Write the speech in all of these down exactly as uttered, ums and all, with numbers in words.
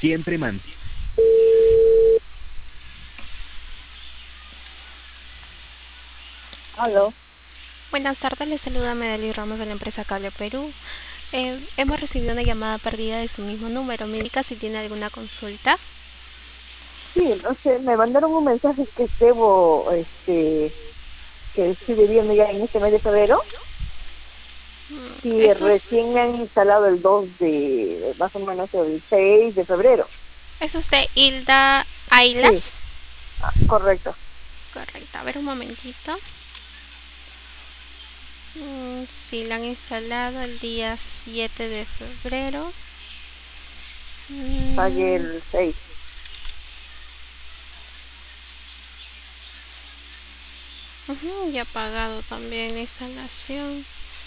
Siempre man. Aló. Buenas tardes, les saluda Medellín Ramos de la empresa Cable Perú. Eh, hemos recibido una llamada perdida de su mismo número. ¿Me indica si tiene alguna consulta? Sí, no sé, me mandaron un mensaje que debo, este, que estoy debiendo ya en este mes de febrero. Mm, Y Eso es, recién me han instalado el dos de, más o menos el seis de febrero. ¿Es usted Hilda Sí, Ailas? ah, correcto. Correcto, a ver un momentito. Mm, sí, la han instalado el día siete de febrero. Pagué Mm, el seis. ujú, ya ha pagado también la instalación.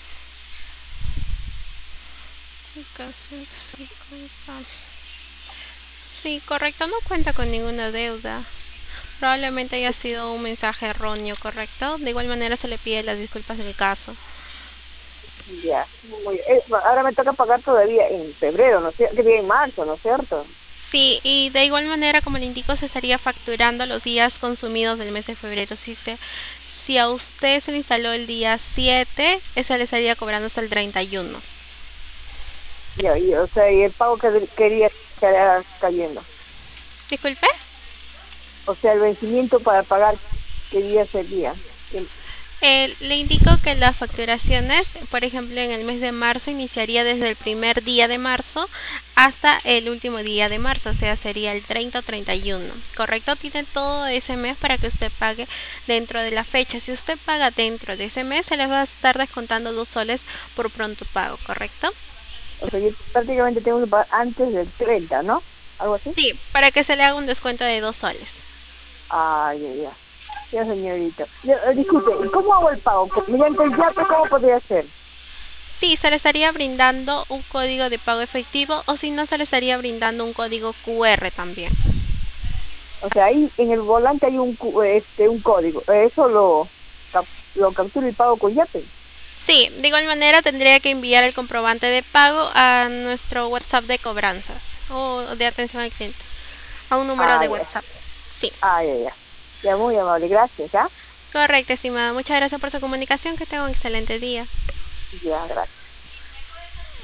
Sí, correcto, no cuenta con ninguna deuda. Probablemente haya sido un mensaje erróneo, ¿correcto? De igual manera se le pide las disculpas del caso. Ya, muy, eh, ahora me toca pagar todavía en febrero, ¿no es cierto? Que viene en marzo, ¿no es cierto? Sí, y de igual manera, como le indico, se estaría facturando los días consumidos del mes de febrero. Si, se, si a usted se le instaló el día siete, ese le estaría cobrando hasta el treinta y uno. Ya, y, o sea, y el pago que quería que era cayendo. Disculpe. O sea, el vencimiento para pagar, ¿qué día sería? Eh, le indico que las facturaciones, por ejemplo, en el mes de marzo iniciaría desde el primer día de marzo hasta el último día de marzo, o sea, sería el treinta o treinta y uno. ¿Correcto? Tiene todo ese mes para que usted pague dentro de la fecha. Si usted paga dentro de ese mes, se le va a estar descontando dos soles por pronto pago, ¿correcto? O sea, yo prácticamente tengo que pagar antes del treinta, ¿no? Algo así. Sí, para que se le haga un descuento de dos soles. Ah, ya, ya. Ya, señorita. Ya, eh, disculpe, ¿y cómo hago el pago? ¿Co- ¿Mediante el YAPE cómo podría ser? Sí, se le estaría brindando un código de pago efectivo o si no, se le estaría brindando un código Q R también. O sea, ahí en el volante hay un cu- este un código. Eso lo, cap- lo captura y pago con YAPE. Sí, de igual manera tendría que enviar el comprobante de pago a nuestro WhatsApp de cobranzas o de atención al cliente, a un número Ah, de ya. WhatsApp. Sí, Ah, ya, ya. Ya, muy amable. Gracias, ¿ah? correcto, estimada. Muchas gracias por su comunicación. Que tenga un excelente día. Ya, gracias.